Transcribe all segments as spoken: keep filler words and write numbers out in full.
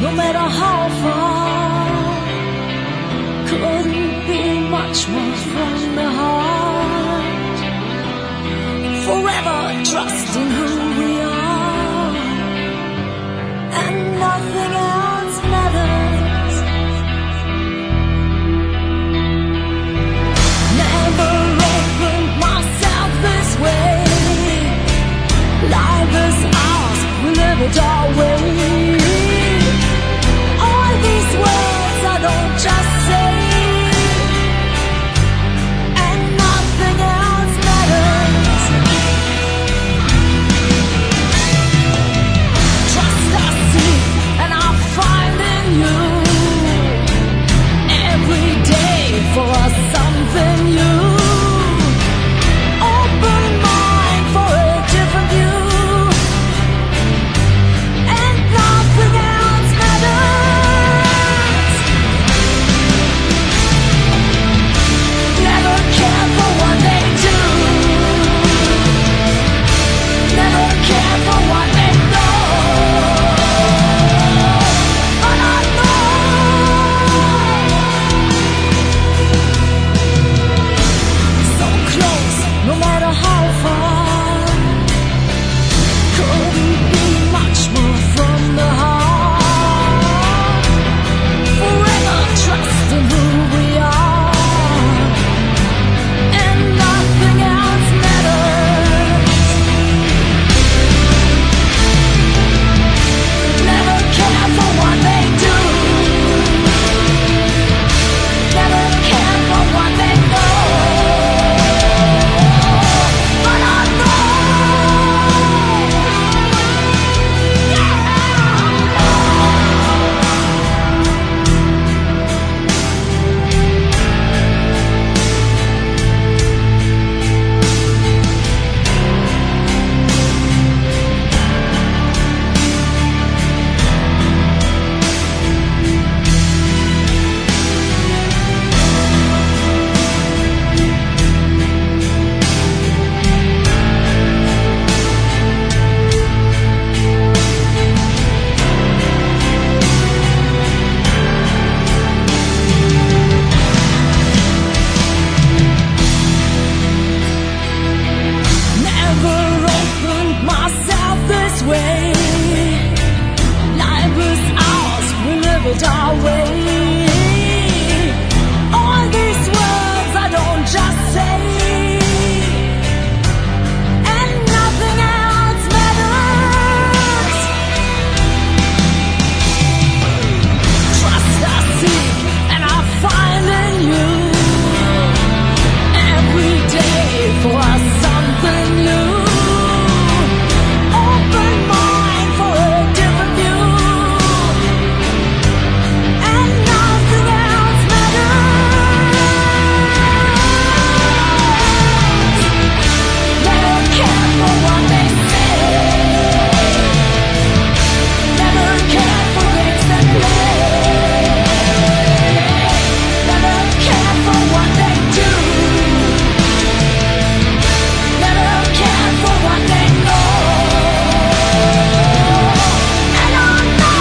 no matter how far, couldn't be much more from the heart. Forever trusting who we are, and nothing else matters. Never opened myself this way. Life is ours, we live it our way. All these words I don't just say, and nothing else matters. Trust I seek and I find in you, every day for us something new. Open mind for a different view, and nothing else matters. Never care for what they do, never care for what they know. But I know so close, no matter how far, couldn't be much more from the heart. Forever trusting who we are, and nothing else matters. Never care for what they do, never care for what they know. But I know, never opened myself this way. Life is ours, we live it our way. All these words I don't just say, and nothing else matters. Trust I seek and I find in you, every day for us something new. Open mind for a different view, and nothing else matters. Never care for what they say, never care for games they play, never care for what they do, never care for what they know. And I know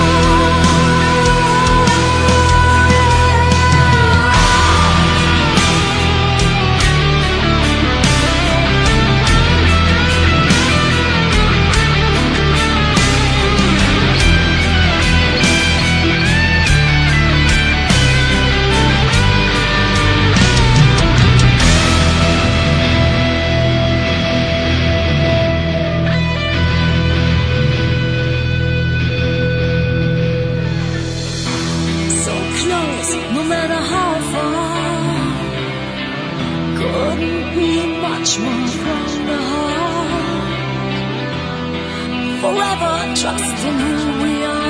so close, no matter how far, couldn't be much more from the heart. Forever trusting who we are.